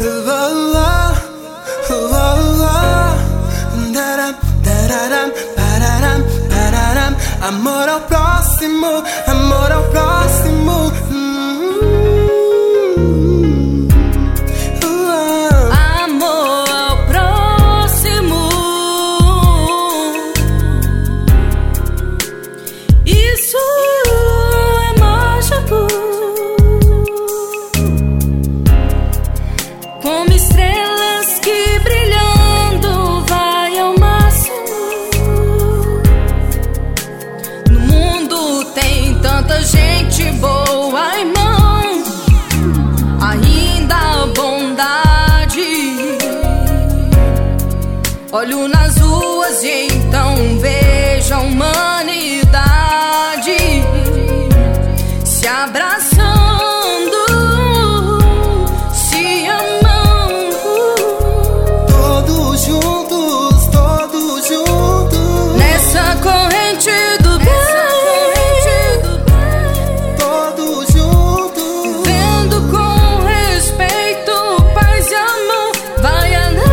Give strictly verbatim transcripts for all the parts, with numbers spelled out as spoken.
Amor ao próximo, amor ao próximo. Hum, uh, amor ao próximo. Isso é mágico, como estrelas que brilhando vai ao máximo. No mundo tem tanta gente boa, irmão, ainda há bondade. Olho nas ruas e então vejo a humanidade se abraçando, se amando, todos juntos, todos juntos, nessa corrente do bem, todos juntos, vendo com respeito, paz e amor, vai além.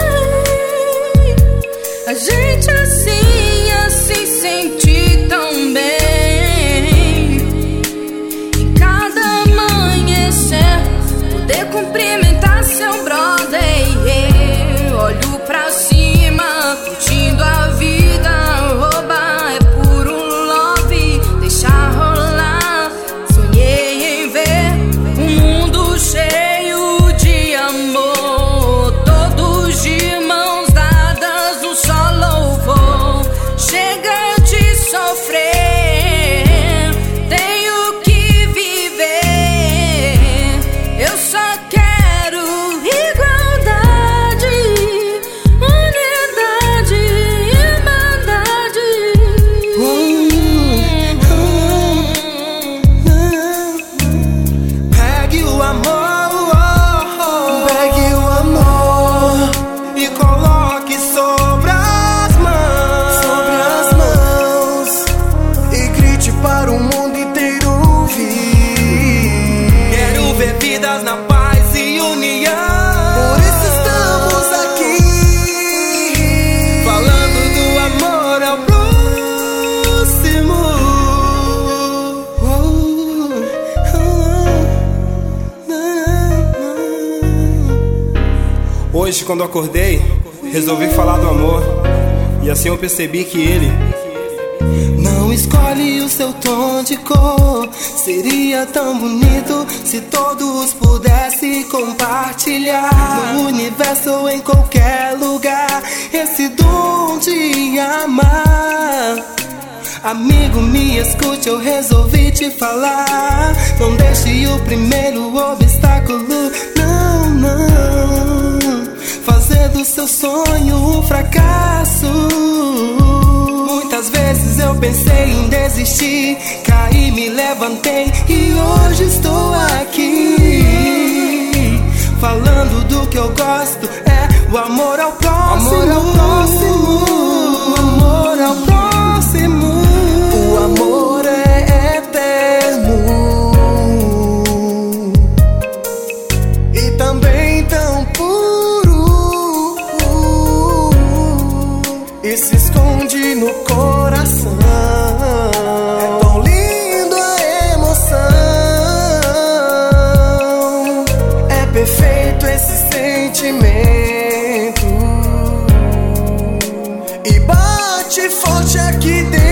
A gente assim, assim sente tão bem. Em cada amanhecer, poder cumprimentar seu brother. Olho pra cima, curtindo a vida. Oba, é puro love, deixa rolar. Sonhei em ver um mundo cheio de amor, todos de mãos dadas, um só louvor. Chega de sofrer, tenho que viver. Eu só quero igualdade, unidade, irmandade. Pegue o amor, pegue o amor e coloque sobre as mãos, sobre as mãos, e grite para o mundo inteiro ouvir. Quero ver vidas na paz e união. Por isso estamos aqui, falando do amor ao próximo. Oh, oh, na, na. Hoje, quando acordei, resolvi falar do amor, e assim eu percebi que ele não escolhe o seu tom de cor. Seria tão bonito se todos pudessem compartilhar, no universo ou em qualquer lugar, esse dom de amar. Amigo, me escute, eu resolvi te falar. Não deixe o primeiro obstáculo, não, não, fazer do seu sonho um fracasso. Muitas vezes eu pensei em desistir, caí, me levantei e hoje estou aqui, falando do que eu gosto, é o amor ao próximo. Amor ao próximo, amor ao próximo. O amor é eterno e também tão puro, e se esconde no coração. É tão lindo a emoção, é perfeito esse sentimento, e bate forte aqui dentro.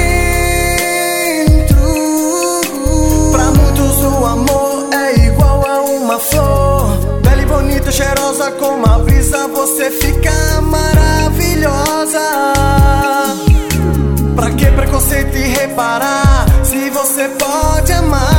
Pra muitos o amor é igual a uma flor, bela e bonita, cheirosa como a brisa, você fica maravilhosa. Pra que preconceito e reparar, se você pode amar?